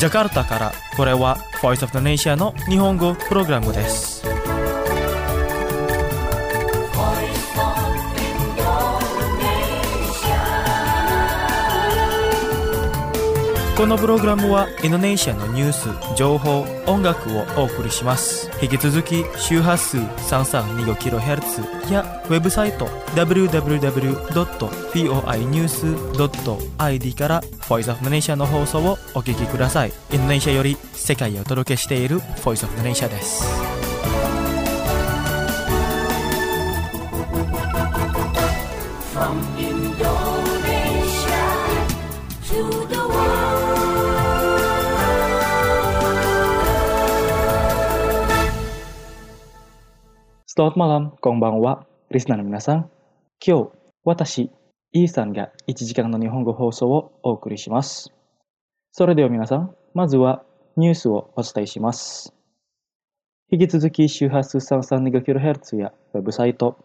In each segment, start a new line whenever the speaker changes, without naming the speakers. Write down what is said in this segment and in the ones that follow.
ジャカルタからこれは Voice of the Nation の日本語プログラムです。このプログラムはインドネシアのニュース、情報、音楽をお送りします。引き続き周波数 332kHz やウェブサイト www.voinews.id から Voice of the Nation の放送をお聞きください。インドネシアより世界へお届けしている Voice of the Nation です。From Indonesia to the Selamat malam, konbanwa, リスナーの皆さん。今日、私、イーさんが1時間の日本語放送をお送りします。それでは皆さん、まずはニュースをお伝えします。引き続き周波数 332kHz やウェブサイト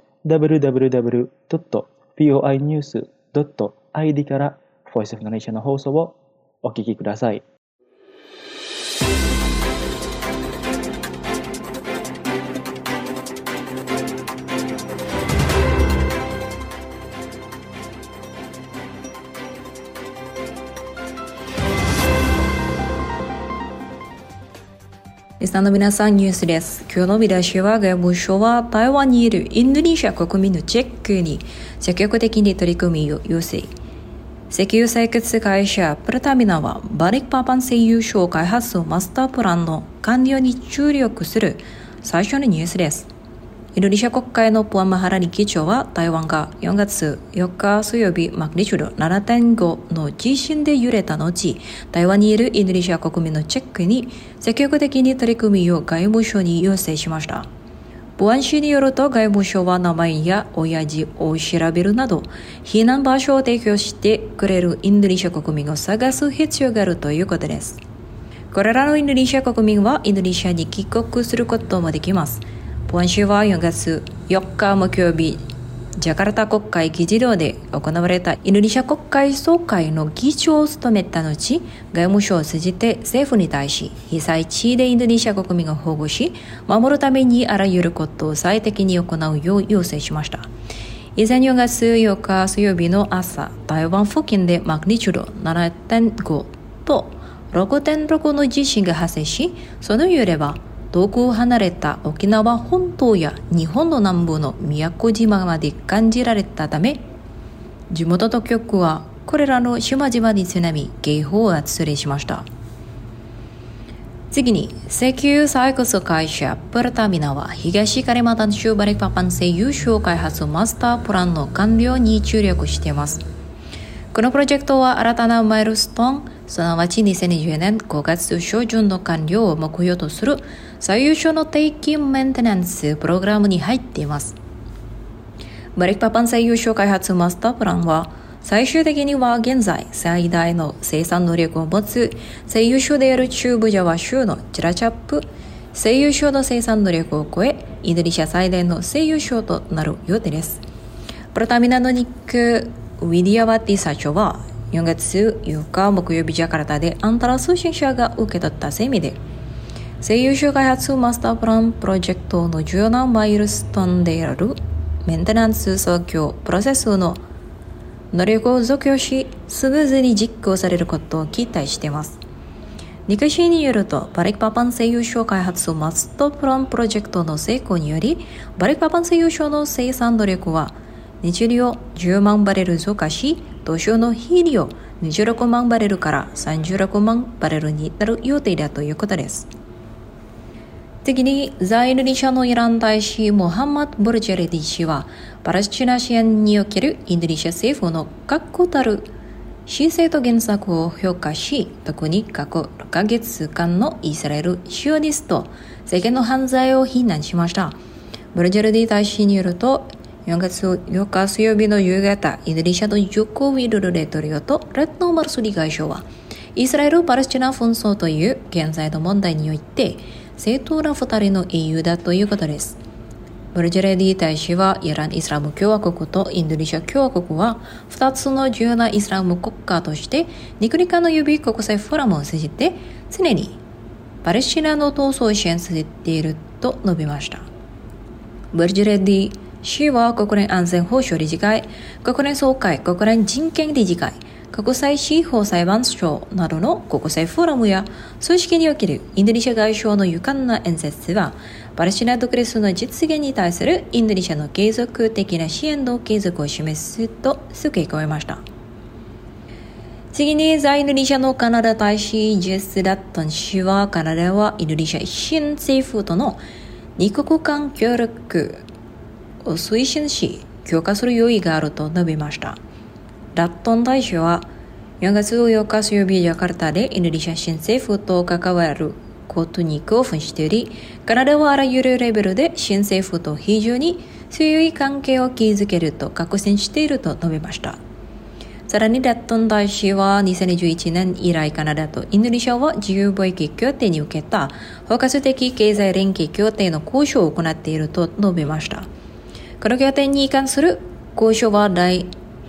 www.voinews.id から Voice of the Nation の放送をお聞きください。
リスナーの皆さん、ニュースです。今日の見出しは、外務省は台湾にいるインドネシア国民のチェックに積極的に取り組みを要請。石油採掘会社プルタミナはバリクパパン製油所開発マスタープランの完了に注力する最初のニュースです。インドネシア国会のプアンマハラニ議長は、台湾が4月4日水曜日マグニチュード 7.5 の地震で揺れた後、台湾にいるインドネシア国民のチェックに積極的に取り組みを外務省に要請しました。プアン氏によると、外務省は名前や親父を調べるなど、避難場所を提供してくれるインドネシア国民を探す必要があるということです。これらのインドネシア国民はインドネシアに帰国することもできます。プアン氏は4月4日木曜日、ジャカルタ国会議事堂で行われたインドネシア国会総会の議長を務めた後、外務省を通じて政府に対し、被災地でインドネシア国民を保護し、守るためにあらゆることを最適に行うよう要請しました。以前4月4日水曜日の朝、台湾付近でマグニチュード 7.5 と 6.6 の地震が発生し、その揺れは遠く離れた沖縄本島や日本の南部の宮古島まで感じられたため、地元当局はこれらの島々に津波警報を発令しました。次に、石油採掘会社プルタミナは東カリマンタン州バリクパパン製油所開発マスタープランの完了に注力しています。このプロジェクトは新たなマイルストーン、すなわち2020年5月初旬の完了を目標とする最優秀の定期メンテナンスプログラムに入っています。バリクパパン製油所開発マスタープランは、最終的には現在最大の生産能力を持つ製油所である中部ジャワ州のチラチャップ製油所の生産能力を超え、インドネシア最大の製油所となる予定です。プロタミナのニック・ウィディアワティ社長は、4月4日木曜日ジャカルタでアンタラ通信社が受け取った声明で、製油所開発マスタープランプロジェクトの重要なマイルストーンであるメンテナンス作業プロセスの能力を増強し、スムーズに実行されることを期待しています。ニカシーによると、バリクパパン製油所開発マスタープランプロジェクトの成功により、バリクパパン製油所の生産能力は日量10万バレル増加し、当初の肥料26万バレルから36万バレルになる予定だということです。次に、在インドネシアのイラン大使モハンマド・ボルジェレディ氏は、パレスチナ支援におけるインドネシア政府の確固たる姿勢と原則を評価し、特に過去6ヶ月間のイスラエルシオニスト政権の犯罪を非難しました。ボルジェレディ大使によると、4月4日水曜日の夕方、インドネシアのジョコ・ウィドル大統領とレッド・マルスリ外相は、イスラエル・パレスチナ紛争という現在の問題において、正当な2人の英雄だということです。 ブルジュレディ大使はイラン・イスラム共和国とインドネシア共和国は2つの重要なイスラム国家としてニクリカの指国際フォーラムを通じて常にパレスチナの闘争を支援させていると述べました。ブルジュレディ氏は国連安全保障理事会、国連総会、国連人権理事会、国際司法裁判所などの国際フォーラムや組織におけるインドネシア外相の勇敢な演説は、パレスチナ独立の実現に対するインドネシアの継続的な支援の継続を示すと付け加えました。次に、在インドネシアのカナダ大使ジェス・ラットン氏は、カナダはインドネシア新政府との二国間協力を推進し、強化する用意があると述べました。ラットン大使は、4月8日水曜日ジャカルタでインドネシア新政府と関わることに興奮しており、カナダはあらゆるレベルで新政府と非常に強い関係を築けると確信していると述べました。さらにラットン大使は2021年以来カナダとインドネシアは自由貿易協定に受けた包括的経済連携協定の交渉を行っていると述べました。この協定に関する交渉は第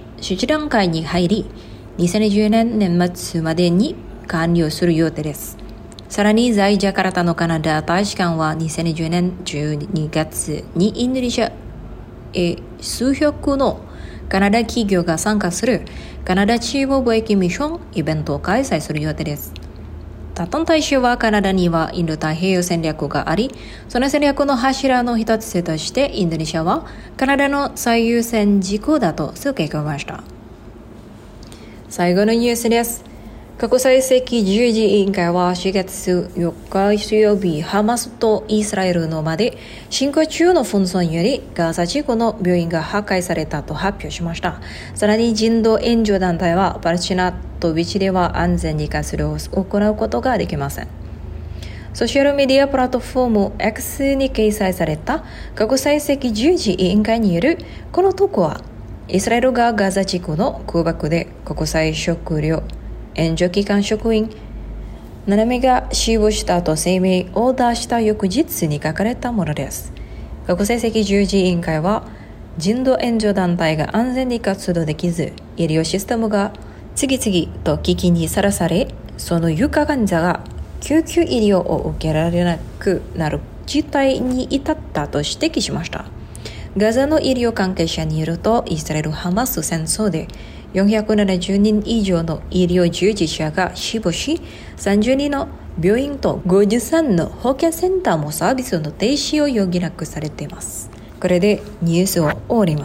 7段階に入り、2020年年末までに完了する予定です。さらに在ジャカルタのカナダ大使館は2020年12月にインドネシアへ数百のカナダ企業が参加するカナダ地方貿易ミッションイベントを開催する予定です。ラットン大使はカナダにはインド太平洋戦略があり、その戦略の柱の一つとしてインドネシアはカナダの最優先事項だと付け加えました。最後のニュースです。国際赤十字委員会は4月4日水曜日、ハマスとイスラエルの間で進行中の紛争によりガザ地区の病院が破壊されたと発表しました。さらに人道援助団体はパレスチナとビチでは安全に活動を行うことができません。ソーシャルメディアプラットフォーム X に掲載された国際赤十字委員会によるこの投稿は、イスラエルがガザ地区の空爆で国際食糧援助機関職員7名が死亡したと声明を出した翌日に書かれたものです。国際赤十字委員会は、人道援助団体が安全に活動できず、医療システムが次々と危機にさらされ、その床患者が救急医療を受けられなくなる事態に至ったと指摘しました。ガザの医療関係者によると、イスラエル・ハマス戦争で470人以上の医療従事者が死亡し、30人の病院と53の保健センターもサービスの停止を余儀なくされています。これでニュースを終わります。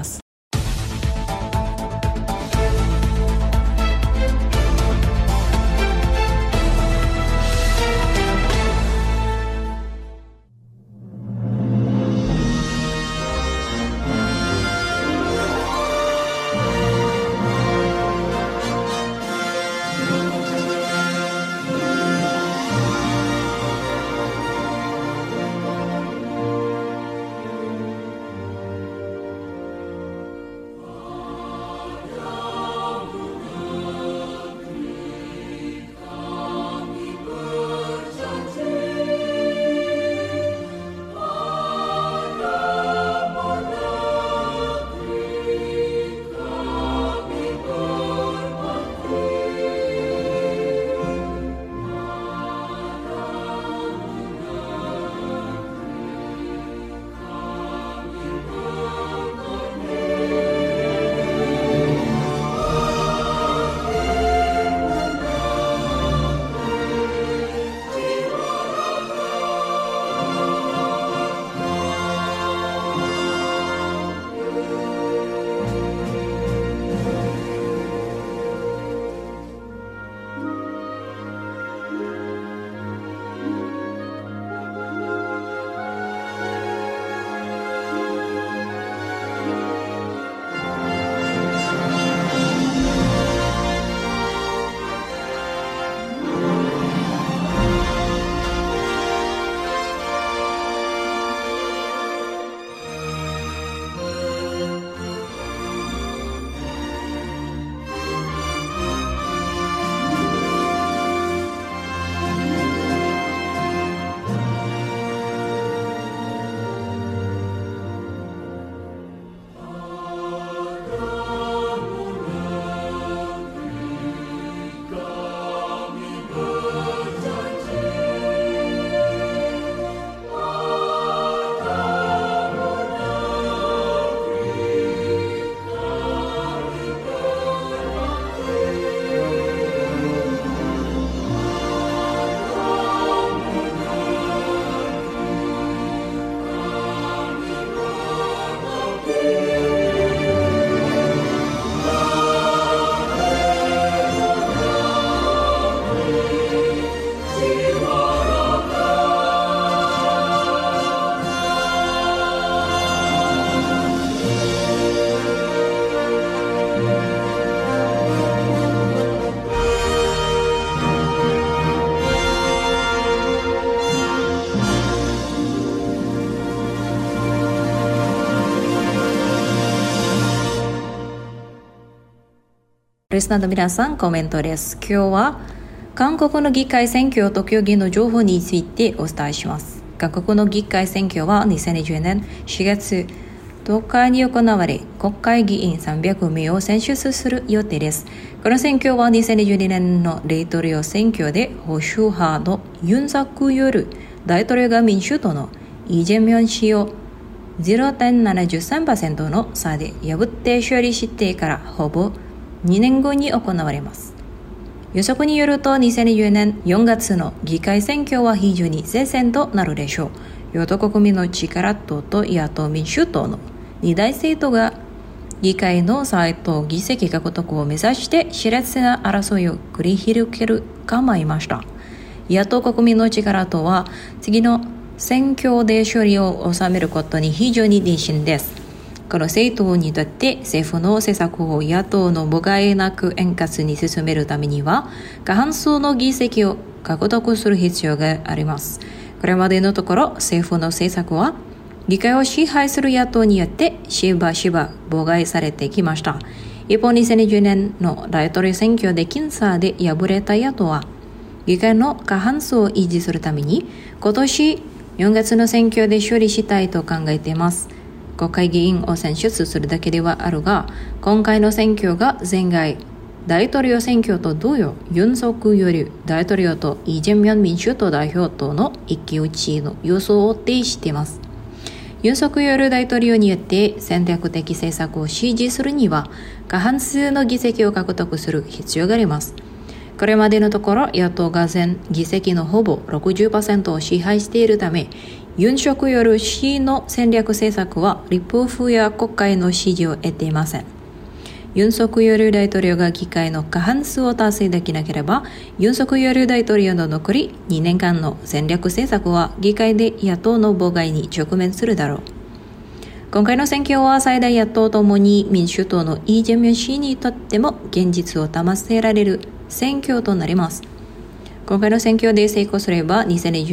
リスナーの皆さん、コメントです。今日は韓国の議会選挙と競技の情報についてお伝えします。韓国の議会選挙は2020年4月10日に行われ、国会議員300名を選出する予定です。この選挙は2022年の大統領選挙で保守派のユン・ソクヨル大統領が民主党のイ・ジェミョン氏を 0.73% の差で破って勝利してからほぼ2年後に行われます。予測によると2020年4月の議会選挙は非常に接戦となるでしょう。与党国民の力党と野党民主党の2大政党が議会の最高議席獲得を目指して熾烈な争いを繰り広げる構いました。野党国民の力党は次の選挙で勝利を収めることに非常に自信です。この政党にとって政府の政策を野党の妨害なく円滑に進めるためには過半数の議席を獲得する必要があります。これまでのところ政府の政策は議会を支配する野党によってしばしば妨害されてきました。一方2020年の大統領選挙で僅差で敗れた野党は議会の過半数を維持するために今年4月の選挙で勝利したいと考えています。国会議員を選出するだけではあるが、今回の選挙が前回大統領選挙と同様、ユン・ソクヨル大統領とイ・ジェミョン民主党代表との一騎打ちの予想を呈しています。ユン・ソクヨル大統領によって戦略的政策を支持するには過半数の議席を獲得する必要があります。これまでのところ野党が全議席のほぼ 60% を支配しているため、ユン・ソクヨル氏の戦略政策は立法府や国会の支持を得ていません。ユン・ソクヨル大統領が議会の過半数を達成できなければ、ユン・ソクヨル大統領の残り2年間の戦略政策は議会で野党の妨害に直面するだろう。今回の選挙は最大野党ともに民主党のイ・ジェミョン氏にとっても現実を保せられる選挙となります。今回の選挙で成功すれば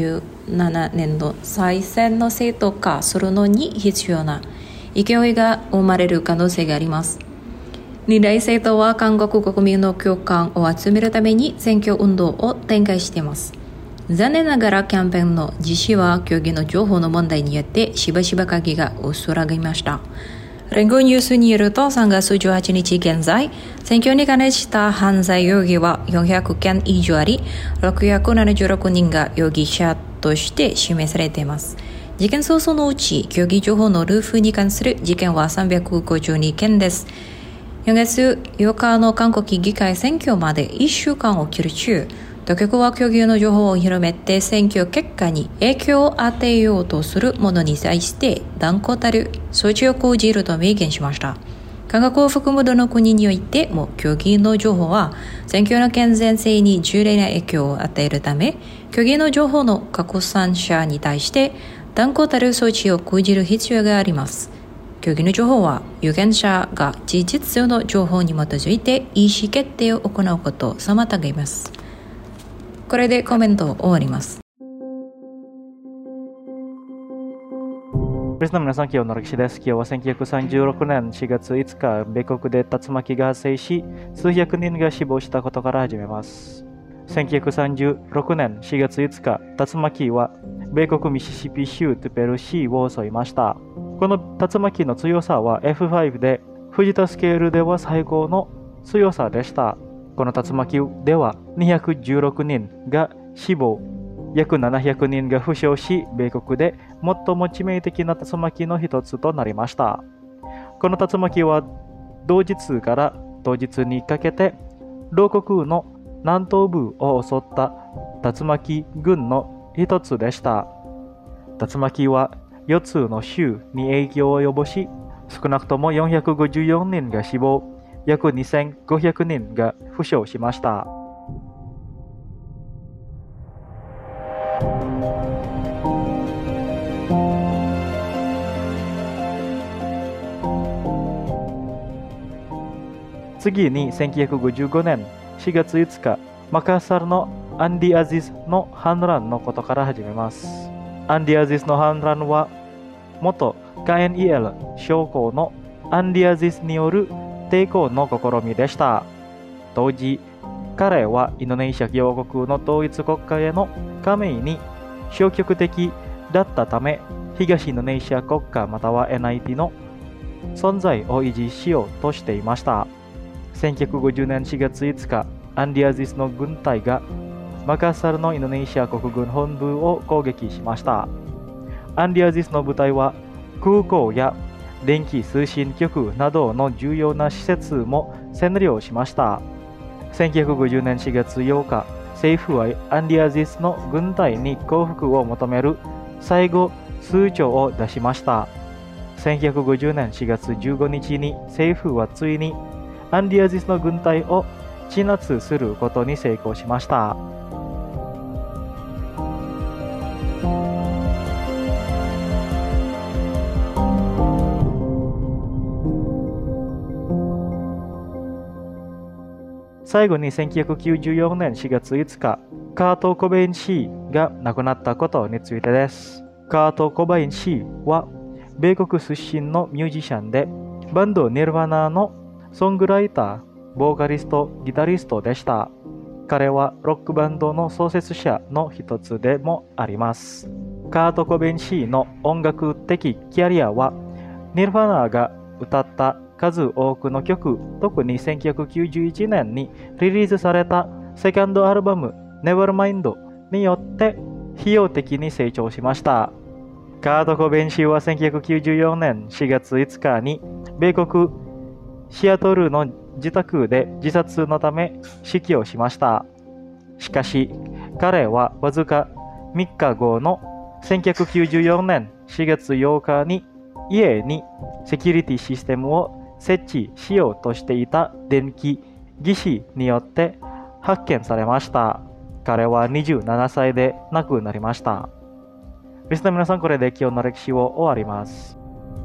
2027年度再選の正当化するのに必要な勢いが生まれる可能性があります。二大政党は韓国国民の共感を集めるために選挙運動を展開しています。残念ながらキャンペーンの実施は競技の情報の問題によってしばしば鍵が薄らぎました。連合ニュースによると3月18日現在、選挙に関した犯罪容疑は400件以上あり、676人が容疑者として指名されています。事件総数のうち、競技情報のルーフに関する事件は352件です。4月8日の韓国議会選挙まで1週間を切る中、当局は競技の情報を広めて選挙結果に影響を与えようとする者に対して断固たる措置を講じると明言しました。韓国を含むどの国においても競技の情報は選挙の健全性に重大な影響を与えるため、競技の情報の拡散者に対して断固たる措置を講じる必要があります。競技の情報は有権者が事実上の情報に基づいて意思決定を行うことを妨げます。これでコメントを終わります。
リスナーの皆さん、今日の歴史です。今日は1936年4月5日、米国で竜巻が発生し、数百人が死亡したことから始めます。1936年4月5日、竜巻は米国ミシシピ州トゥペル市を襲いました。この竜巻の強さは F5 で、フジタスケールでは最高の強さでした。この竜巻では216人が死亡、約700人が負傷し、米国で最も致命的な竜巻の一つとなりました。この竜巻は同日から当日にかけて、同国の南東部を襲った竜巻群の一つでした。竜巻は4つの州に影響を及ぼし、少なくとも454人が死亡、約2500人が負傷しました。次に1955年4月5日、マカッサルのアンディ・アジズの反乱のことから始めます。アンディ・アジズの反乱は、元 KNEL 将校のアンディ・アジズによる抵抗の試みでした。 当時、彼はインドネシア共和国の統一国家への加盟に消極的だったため、東インドネシア国家または NIT の存在を維持しようとしていました。1950年4月5日、アンディアジスの軍隊がマカッサルのインドネシア国軍本部を攻撃しました。アンディアジスの部隊は空港や電気通信局などの重要な施設も占領しました。1950年4月8日、政府はアンディアジスの軍隊に降伏を求める最後通帳を出しました。1950年4月15日に政府はついにアンディアジスの軍隊を鎮圧することに成功しました。最後に1994年4月5日、カート・コベイン氏が亡くなったことについてです。カート・コベイン氏は米国出身のミュージシャンで、バンドニルヴァナのソングライター、ボーカリスト、ギタリストでした。彼はロックバンドの創設者の一つでもあります。カート・コベイン氏の音楽的キャリアは、ニルヴァナが歌った数多くの曲、特に1991年にリリースされたセカンドアルバム Nevermind によって費用的に成長しました。カート・コベイン氏は1994年4月5日に米国シアトルの自宅で自殺のため死去をしました。しかし、彼はわずか3日後の1994年4月8日に家にセキュリティシステムを設置しようとしていた電気技師によって発見されました。彼は27歳で亡くなりました。リスナーの皆さん、これで今日の歴史を終わります。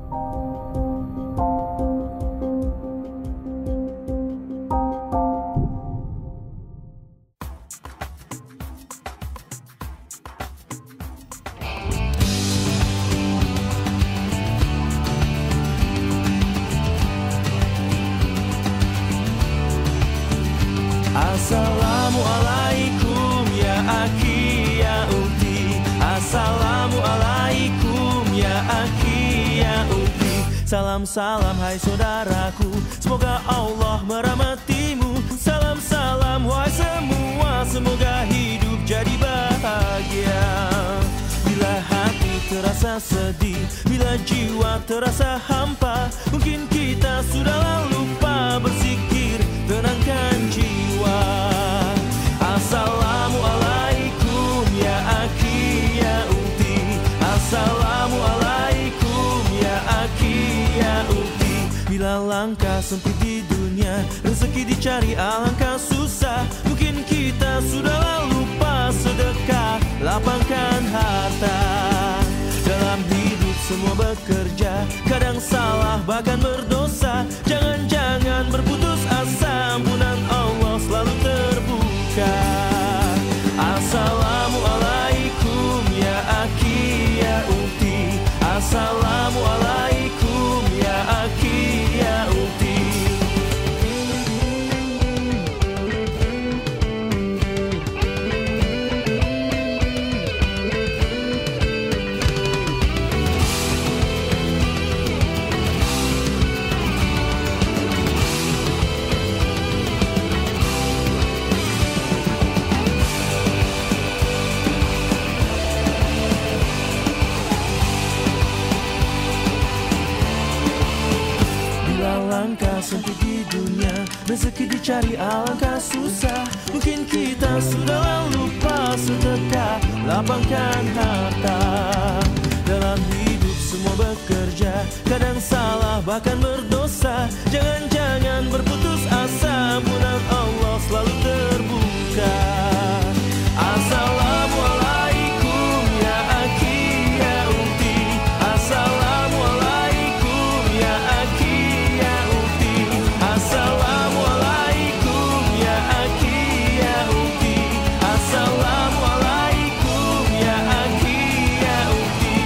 Assalamualaikum ya akhi ya ukhti, Assalamualaikum ya akhi ya ukhti. Salam-salam hai saudaraku, semoga Allah merahmatimu. Salam-salam wahai semua, semoga hidup jadi bahagia. Bila hati terasa sedih, bila jiwa terasa hampa, mungkin kita sudah lupa berzikir, tenangkan jiwa. Assalamualaikum ya akhi ya ukhti, Assalamualaikum ya akhi ya ukhti. Bila langkah sempit di dunia, rezeki dicari alangkah susah, mungkin kita sudah lupa sedekah, lapangkan harta. Dalam hidup semua bekerja, kadang salah bahkan berdosa. Jangan-jangan berputus asa, ampunan Allah selalu terbuka. Assalamualaikum ya akhi ya ukhti, Assalamualaikum ya akhi ya ukhti. Langkah sempit di dunia, rezeki dicari alangkah susah, mungkin kita sudah lupa sedekah, lapangkan harta. Dalam hidup semua bekerja, kadang salah bahkan berdosa. Jangan-jangan berputus asa, ampunan Allah selalu terbuka. Assalamualaikum ya akhi ya ukhti, Assalamualaikum ya akhi ya ukhti, Assalamualaikum ya akhi ya ukhti, Assalamualaikum ya akhi ya ukhti.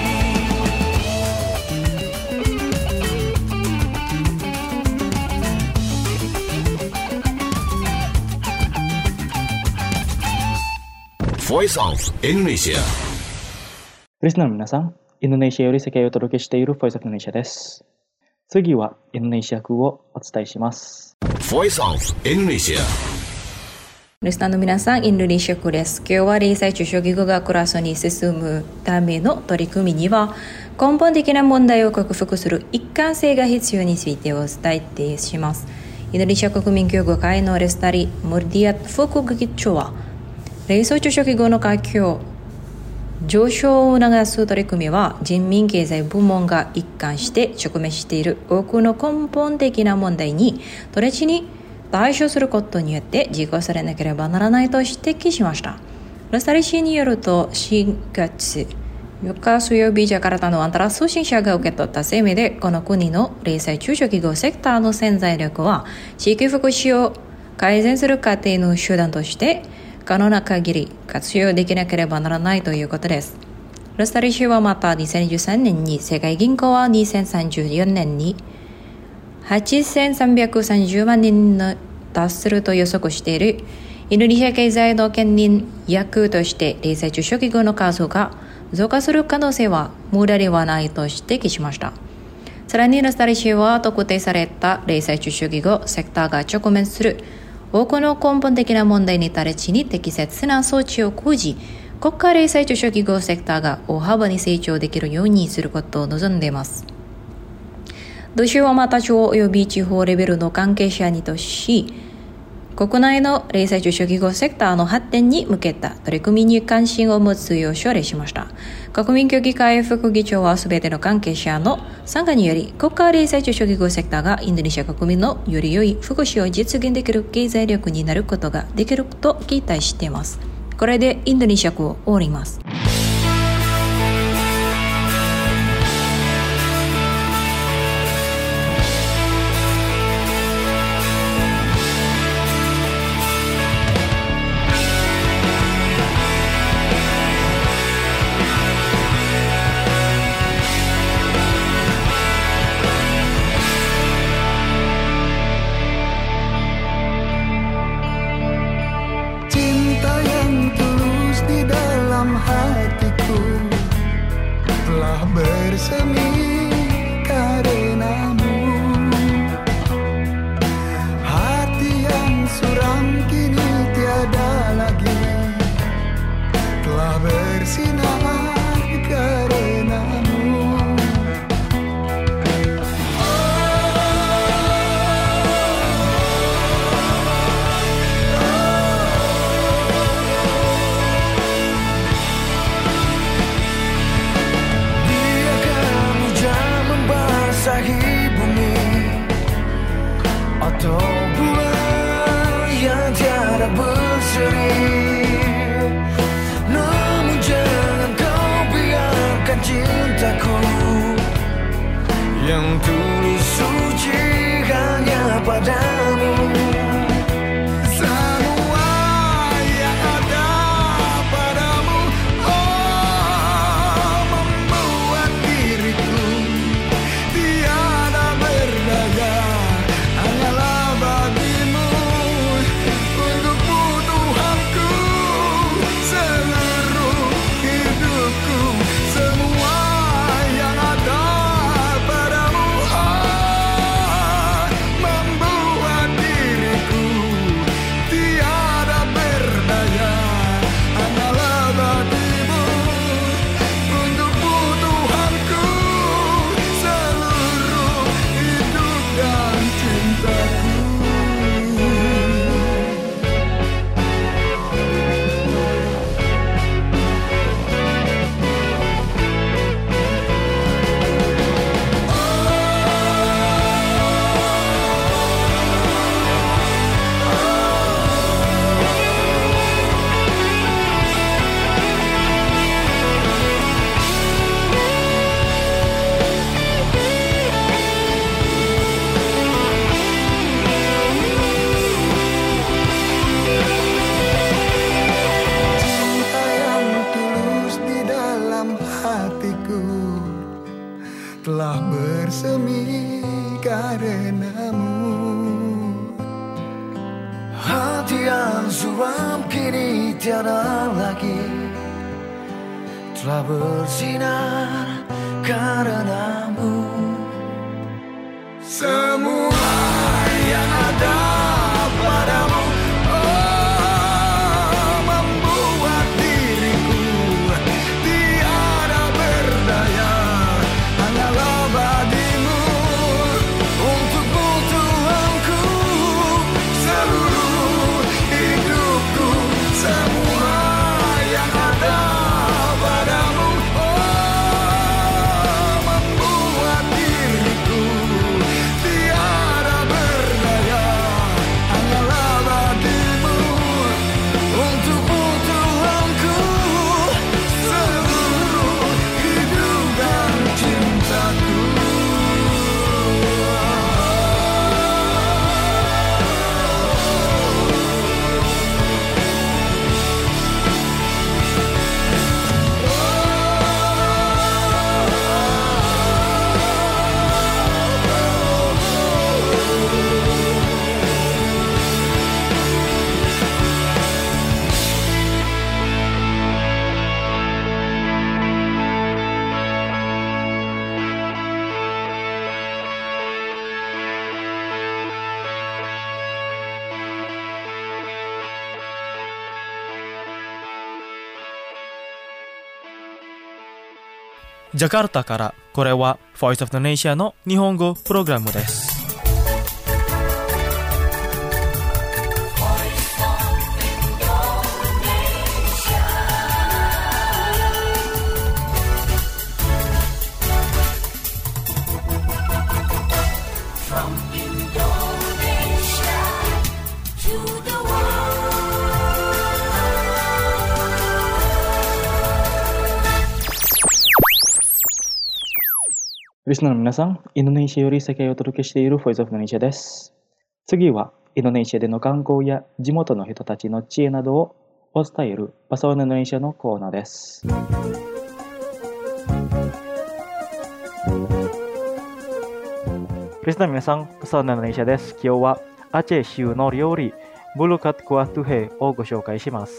Voice of Indonesia。
リスナーの皆さん、インドネシアより世界をお届けしている Voice of Indonesia です。次はインドネシア風をお伝えします。
Voice of Indonesia。
リスナーの皆さん、インドネシア語です。今日は零細中小企業が暮らすに進むための取り組みには、根本的な問題を克服する一貫性が必要についてお伝えします。インドネシア国民協議会のレスタリ・ムルディアット副議長は、零細中小企業の環境上昇を促す取り組みは人民経済部門が一貫して直面している多くの根本的な問題に直ちに対処することによって実行されなければならないと指摘しました。レスタリ氏によると4月4日水曜日ジャカルタのアンタラ通信社が受け取った声明で、この国の零細中小企業セクターの潜在力は地域福祉を改善する過程の手段として可能な限り活用できなければならないということです。レスタリ氏はまた2013年に世界銀行は2034年に8330万人に達すると予測しているインドネシア経済の牽引役として零細中小企業の数が増加する可能性は無駄ではないと指摘しました。さらにレスタリ氏は特定された零細中小企業セクターが直面する多くの根本的な問題に直ちに適切な措置を講じ、国家零細中小企業セクターが大幅に成長できるようにすることを望んでいます。同州はまた地方及び地方レベルの関係者にとし、国内の零細中小企業セクターの発展に向けた取り組みに関心を持つよう奨励しました。国民協議会副議長はすべての関係者の参加により、国家零細中小企業セクターがインドネシア国民のより良い福祉を実現できる経済力になることができると期待しています。これでインドネシア語を終わります。
Yang tulus suci hanya padamu. Semua yang ada padamu, oh, membuat diriku tiada berdaya. Hanyalah bagimu, untukmu Tuhanku, seluruh hidupku. Semua yang ada telah bersemi karenamu. Hati yang suram kini tiada lagi telah bersinar karenamu. Semua yang ada padamu membuat diriku tiada berdaya. Hanyalah badimu, untukmu Tuhanku, seluruh hidupku. Semua yang ada padamu membuat diriku tiada berdaya. Hanyalah badimu, untukmu Tuhanku, seluruh hidup dan cintaku.ジャカルタから、これは Voice of the Nation の日本語プログラムです。
リスナーの皆さん、インドネシアより世界をお届けしている Voice of Indonesia です。次は、インドネシアでの観光や地元の人たちの知恵などをお伝えるパサオインドネシアのコーナーです。リスナーの皆さん、パサオインドネシアです。今日はアチェ州の料理、ブルカックワトゥヘをご紹介します。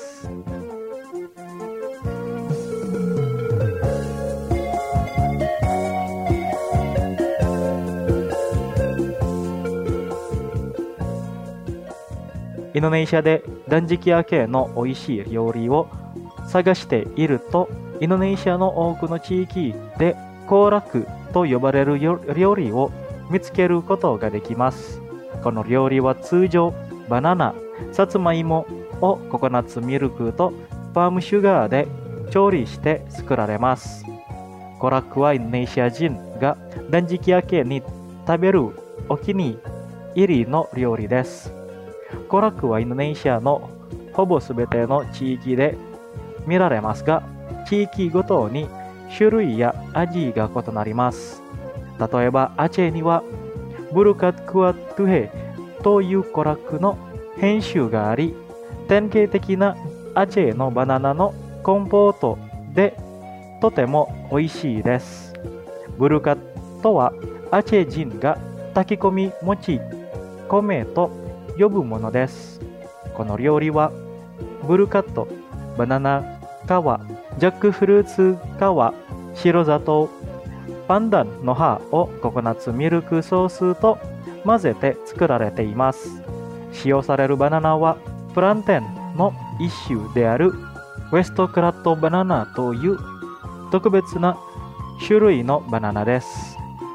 インドネシアで断食明けの美味しい料理を探していると、インドネシアの多くの地域でコーラクと呼ばれる料理を見つけることができます。この料理は通常バナナ、さつまいもをココナッツミルクとパームシュガーで調理して作られます。コーラクはインドネシア人が断食明けに食べるお気に入りの料理です。コラクはインドネシアのほぼすべての地域で見られますが、地域ごとに種類や味が異なります。例えば、アチェにはブルカックワトゥヘというコラクの品種があり、典型的なアチェのバナナのコンポートでとても美味しいです。ブルカとはアチェ人が炊き込み餅、米と呼ぶものです。この料理はブルカット、バナナ皮、ジャックフルーツ皮、白砂糖、パンダンの葉をココナッツミルクソースと混ぜて作られています。使用されるバナナはプランテンの一種であるウェストクラットバナナという特別な種類のバナナです。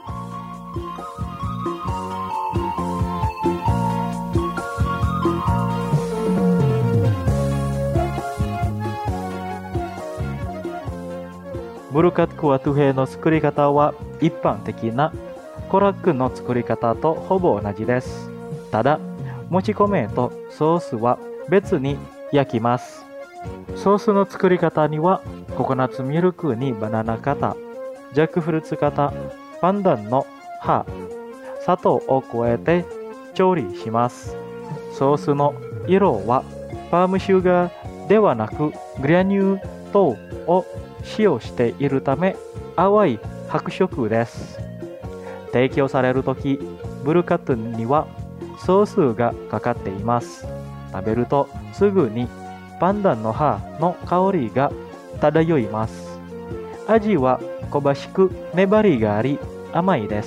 ブルカックワトゥヘの作り方は一般的なコラックの作り方とほぼ同じです。ただ、もち米とソースは別に焼きます。ソースの作り方にはココナッツミルクにバナナ型、ジャックフルーツ型、パンダンの葉、砂糖を加えて調理します。ソースの色はパームシュガーではなくグラニュー糖を使用しているため淡い白色です。提供されるとき、ブルカットにはソースがかかっています。食べるとすぐに
パンダンの葉の香りが漂います。味は香ばしく粘りがあり甘いです。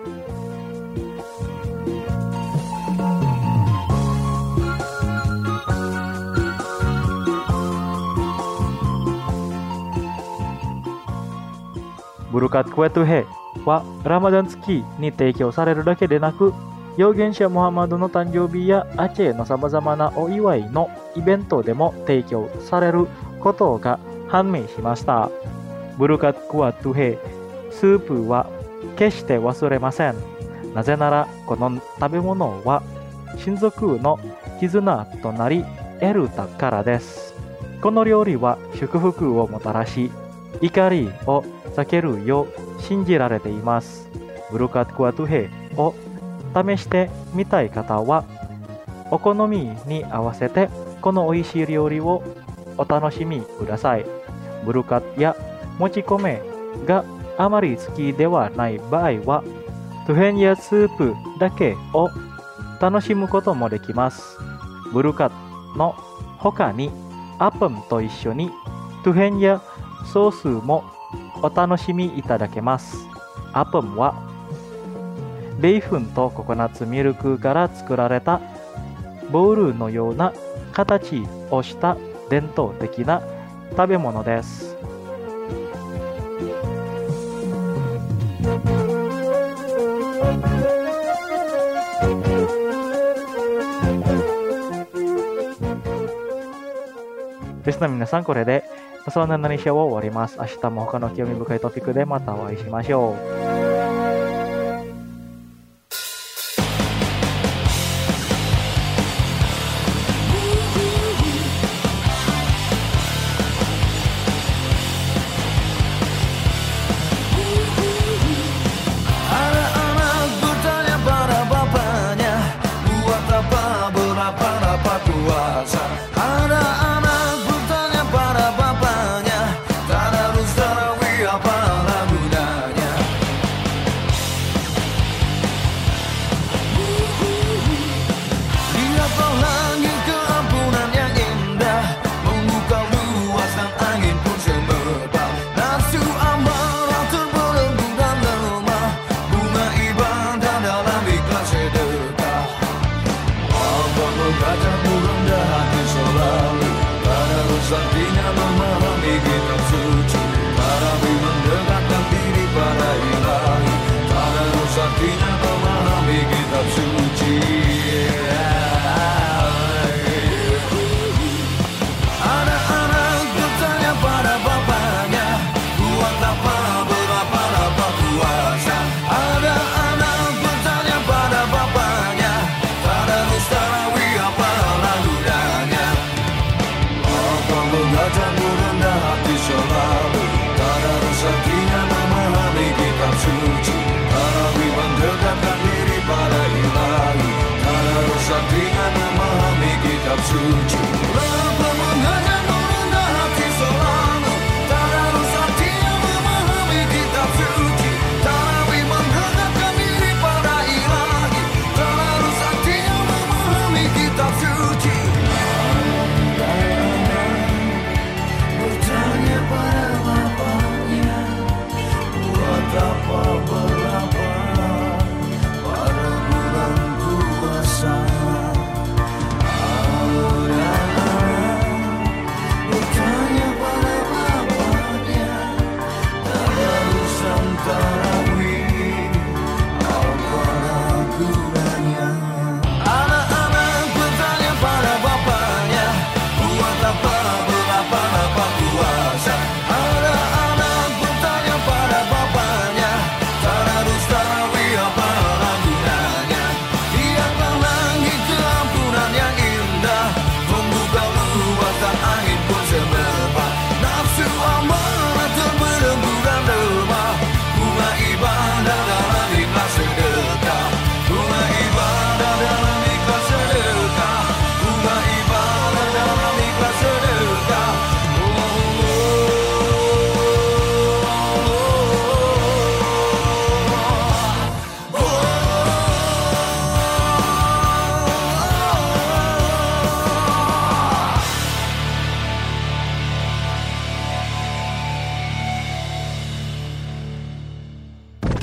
ブルカットクエトゥヘはラマダン月に提供されるだけでなく、預言者ムハンマドの誕生日やアチェのさまざまなお祝いのイベントでも提供されることが判明しました。ブルカットクワトゥヘスープは決して忘れません。なぜならこの食べ物は親族の絆となり得るだからです。この料理は祝福をもたらし、怒りを避けるよう信じられています。ブルカットクワトゥヘを試してみたい方は、お好みに合わせてこの美味しい料理をお楽しみください。ブルカットやもち米があまり好きではない場合は、トゥヘンやスープだけを楽しむこともできます。ブルカットの他にアップムと一緒にトゥヘンやソースもお楽しみいただけます。アップムはベーコンとココナッツミルクから作られたボウルのような形をした伝統的な食べ物です。リスナーの皆さん、これでそんな何しを終わります。明日も他の興味深いトピックでまたお会いしましょう。
Artinya memahami kitab suci, tetapi mendekatkan diri pada ilahi. Terus artinya memahami kitab suci. Anak-anak bertanya pada bapaknya, buat apa berapa puasa. Ada anak bertanya pada bapaknya, tadarus tarawih apa laluannya. Belajar merendah hati selalu, tadarus artinya memahami kitab suci, tarawih mendekatkan diri pada ilahi.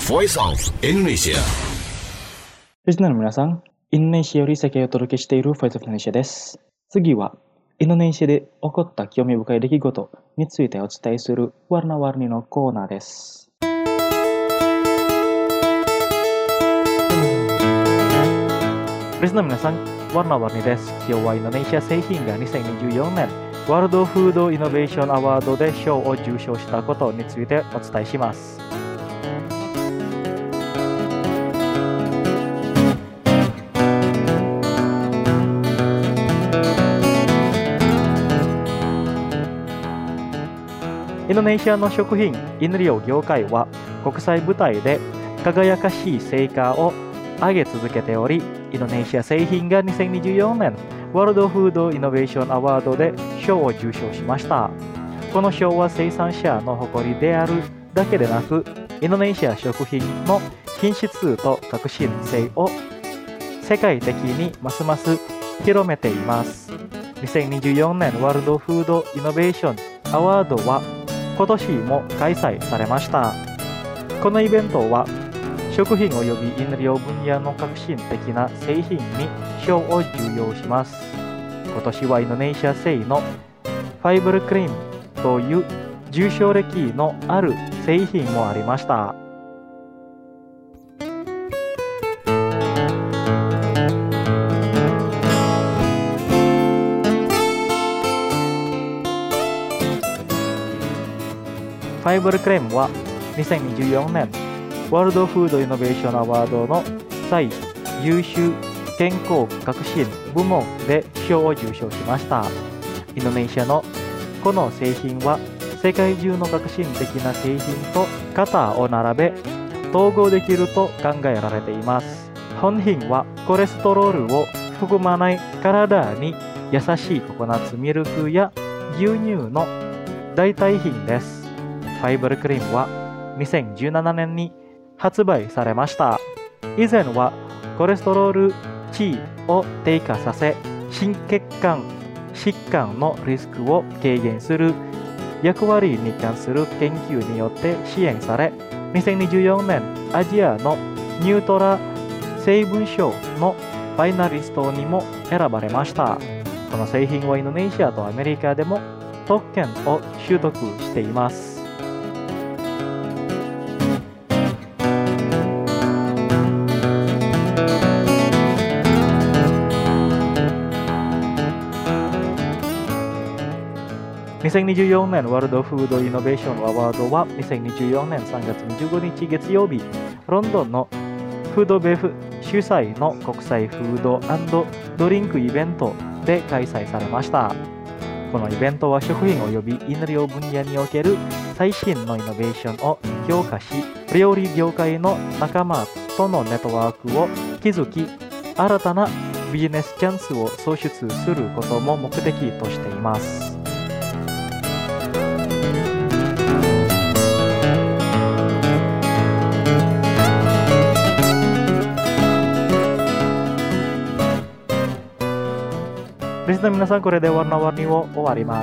Voice of Indonesia。
リスナーの皆さん、インドネシアより世界をお届けしている Voice of Indonesia です。次は、インドネシアで起こった興味深い出来事についてお伝えするWarna-Warniのコーナーです。
リスナーの皆さん、Warna-Warniです。今日はインドネシア製品が2024年ワールドフードイノベーションアワードで賞を受賞したことについてお伝えします。インドネシアの食品・飲料業界は国際舞台で輝かしい成果を上げ続けており、インドネシア製品が2024年ワールドフードイノベーションアワードで賞を受賞しました。この賞は生産者の誇りであるだけでなく、インドネシア食品の品質と革新性を世界的にますます広めています。2024年ワールドフードイノベーションアワードは今年も開催されました。このイベントは食品及び飲料分野の革新的な製品に賞を授与します。今年はインドネシア製のファイブルクリームという受賞歴のある製品もありました。ファイブルクレームは2024年ワールドフードイノベーションアワードの最優秀健康革新部門で賞を受賞しました。インドネシアのこの製品は世界中の革新的な製品と肩を並べ統合できると考えられています。本品はコレステロールを含まない体に優しいココナッツミルクや牛乳の代替品です。ファイブルクリームは2017年に発売されました。以前はコレステロール値を低下させ、心血管疾患のリスクを軽減する役割に関する研究によって支援され、2024年アジアのニュートラ成分賞のファイナリストにも選ばれました。この製品はインドネシアとアメリカでも特権を取得しています。2024年ワールドフードイノベーションアワードは2024年3月25日月曜日、ロンドンのフードベフ主催の国際フード&ドリンクイベントで開催されました。このイベントは食品及び飲料分野における最新のイノベーションを評価し、料理業界の仲間とのネットワークを築き、新たなビジネスチャンスを創出することも目的としています。リスナーの皆さん、これでWarna-Warniを終わります。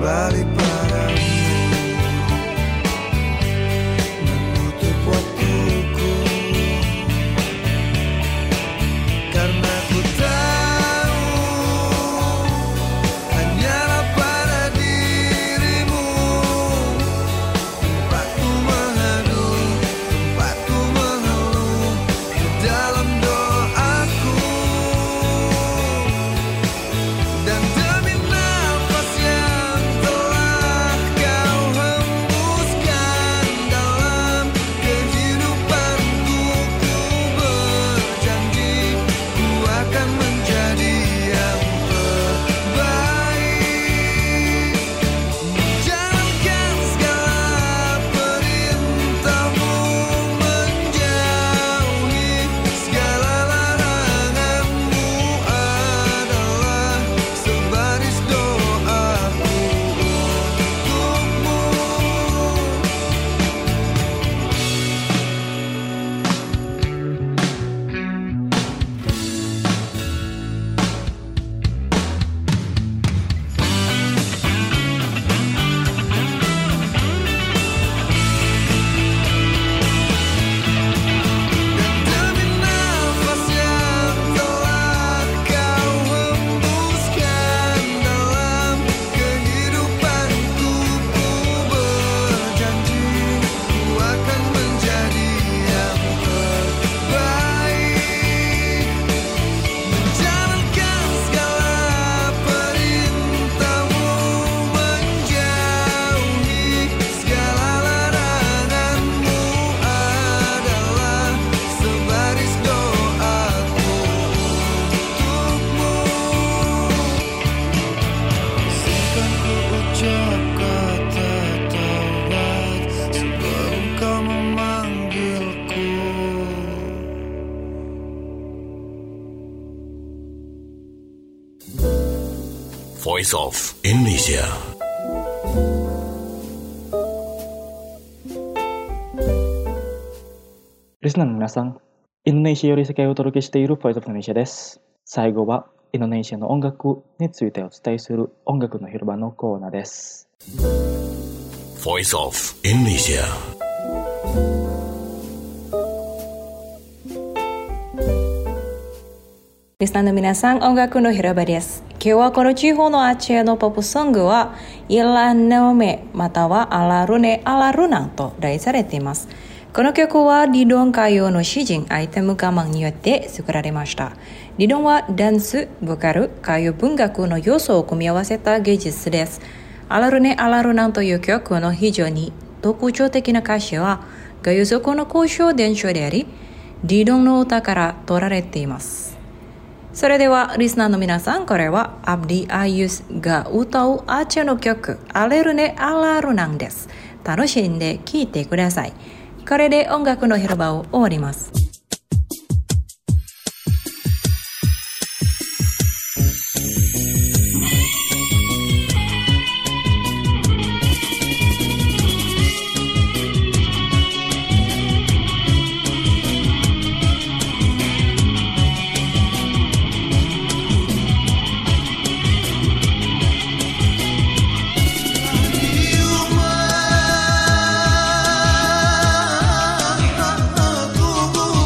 kembali padamu, menutup waktuku, karena ku tahu hanyalah pada dirimu tempatku mengadu, tempatku mengeluh di dalam doaku. Dan demi nafas yang telah kau hembuskan dalam kehidupanku, ku berjanji ku akan menjadi yang terbaik, menjalankan segala perintahmu, menjauhi segala laranganmu adalah sebaris doaku untukmu. Demi nafas yang telah kau hembuskan dalam kehidupanku, ku berjanji ku akan menjadi yang terbaik, menjalankan segala perintahmu, menjauhi segala laranganmu adalah sebaris doaku untukmu. Izinkan ku ucap kata taubat sebelum kau memanggilku.
Voice of Indonesia.
Listenerの皆さん、インドネシアより世界をお届けしている Voice of Indonesia です。最後はインドネシアの音楽についてお伝えする音楽の広場のコーナーです。
Voice of Indonesia.
リスナーの皆さん、音楽の広場です。今日はこの地方のアジアのポップソングはイラノメまたはアラルネアラルナンと題されています。この曲はリドン歌謡の詩人アイテムガマンによって作られました。リドンはダンス、ボカル、歌謡文学の要素を組み合わせた芸術です。アラルネアラルナンという曲の非常に特徴的な歌詞は歌謡族の交渉伝承であり、リドンの歌から取られています。それではリスナーの皆さん、これはアブディ・アユスが歌うアーチェの曲アレルネ・アラルナンです。楽しんで聴いてください。これで音楽の広場を終わります。
Tunggu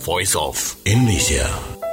Voice of Indonesia.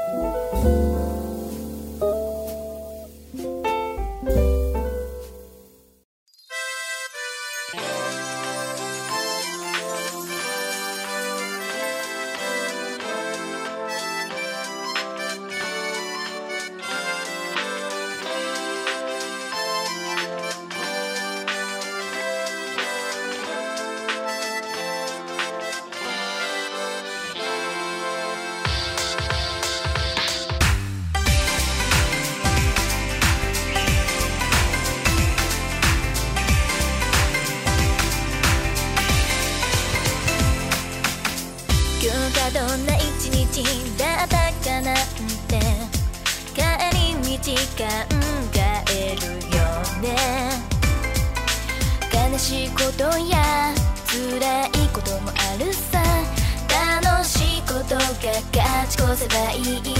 どんな一日だったかなんて帰り道考えるよね。悲しいことや辛いこともあるさ。楽しいことが勝ち越せばいい。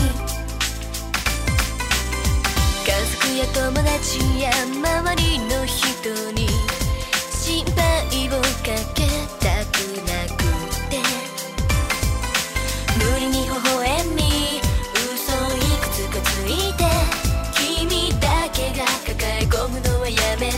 家族や友達や周りの人に心配をかけたくなくて、無理に微笑み嘘いくつかついて、君だけが抱え込むのはやめて。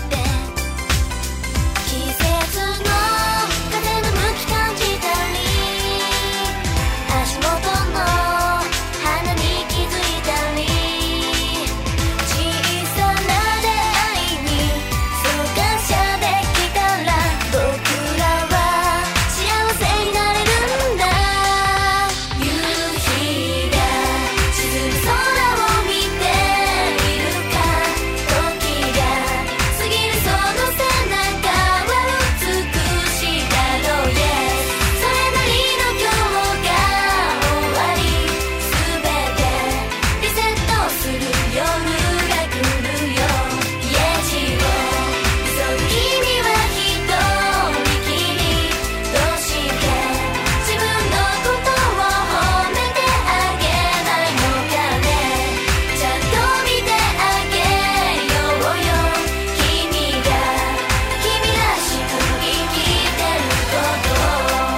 季節の風の向き感じたり、足元の花に気づいたり、小さな出会いにそう感謝できたら、僕らは幸せになれるんだ。夕日が沈む空を見ているか、時が過ぎるその背中は美しいだろう。Yes、 それなりの今日が終わり、全てリセットする夜が来るよ。イエジを急ぐ君は一人きり、どうして自分のことを褒めてあげないのかね。ちゃんと見てあげようよ。君が君らしく生きてることを。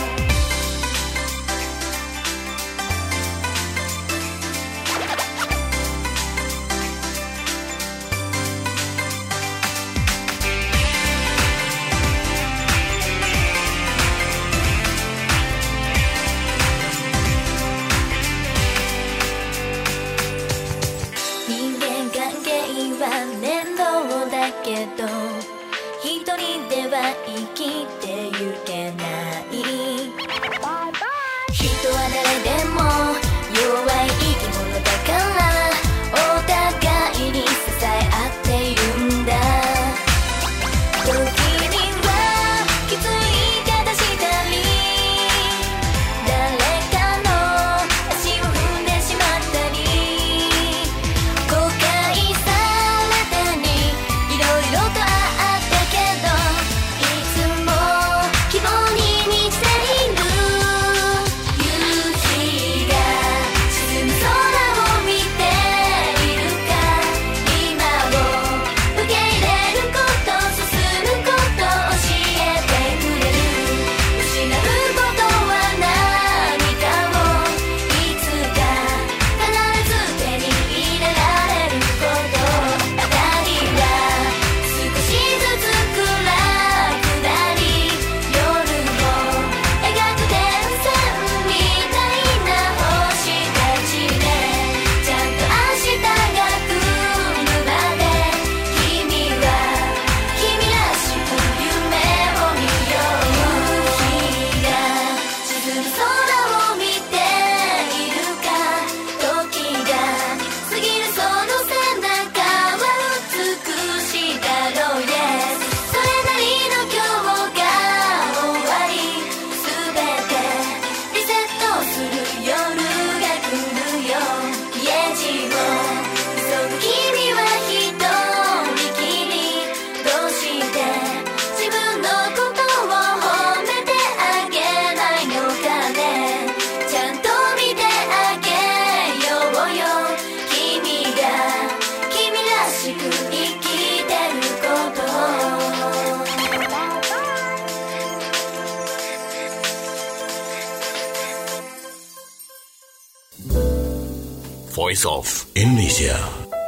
人間関係は面倒だけど、一人では生きてゆけない。人は誰でも弱い生き物だから、お互いに支え合っているんだ。時にはきつい言い方したり、誰かの足を踏んでしまったり、後悔されたりいろいろとあったけど、いつも希望に満ちている。夕日が
Voice of Indonesia.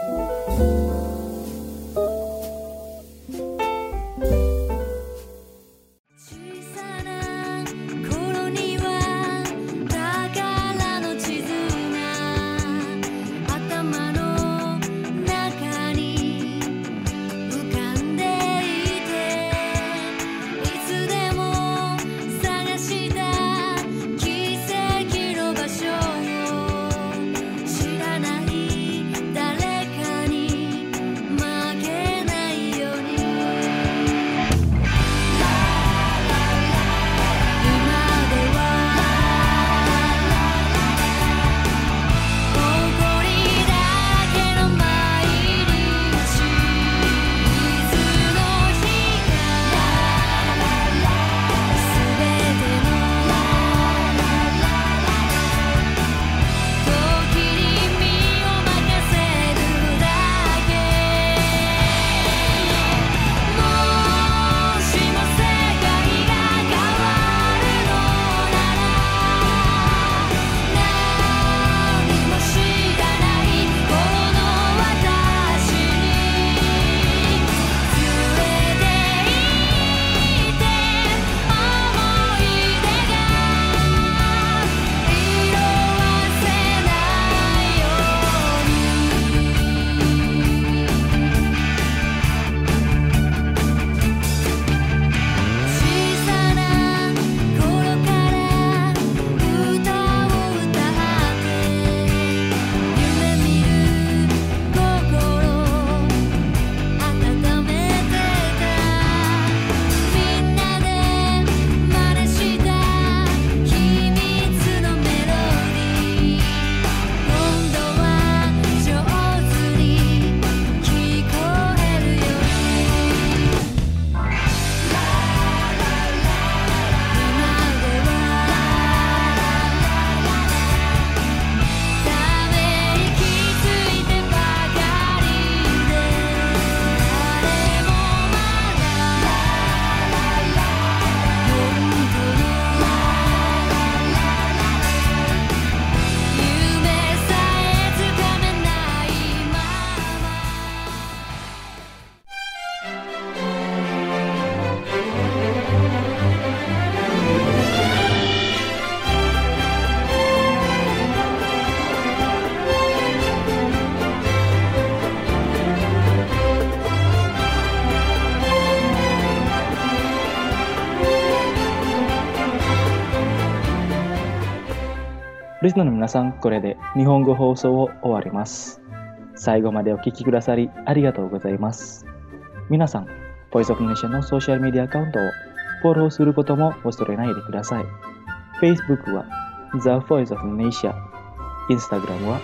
リスナーの皆さん、これで日本語放送を終わります。最後までお聞きくださりありがとうございます。皆さん、Voice of Indonesia のソーシャルメディアアカウントをフォローすることも忘れないでください。Facebook は The Voice of Indonesia、Instagram は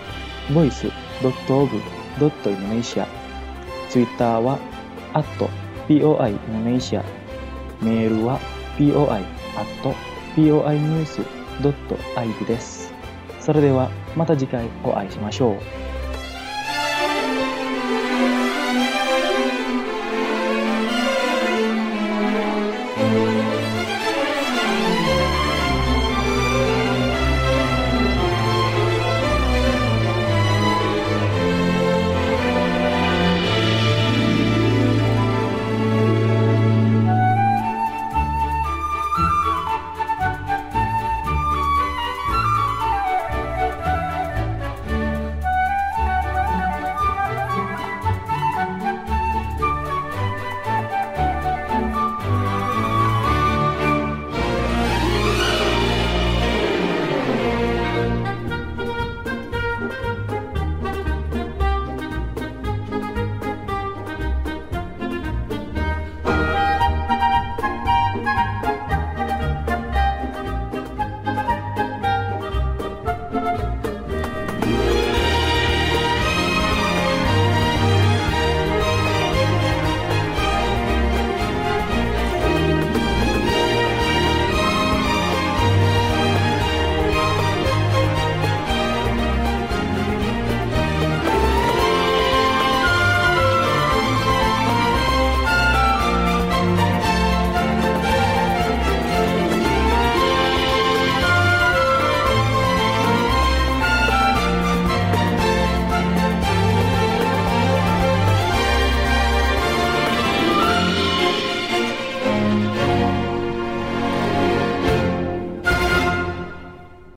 voice.of.indonesia、Twitter は@POI-Indonesia、メールは POI@POInews.id です。それではまた次回お会いしましょう。